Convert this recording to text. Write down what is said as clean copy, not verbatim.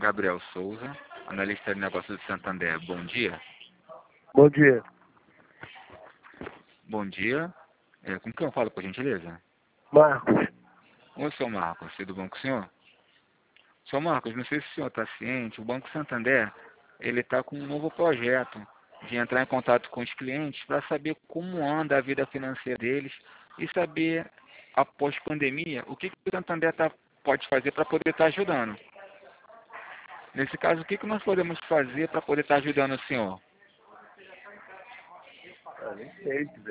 Gabriel Souza, analista de negócios do Santander. Bom dia. Bom dia. Bom dia. Com quem eu falo, por gentileza? Marcos. Oi, senhor Marcos. Tudo bom com o senhor? Senhor Marcos, não sei se o senhor está ciente, o Banco Santander, ele está com um novo projeto de entrar em contato com os clientes para saber como anda a vida financeira deles e saber, após pandemia, o que o Santander pode fazer para poder estar ajudando. Nesse caso, o que nós podemos fazer para poder estar ajudando o senhor? Nem sei,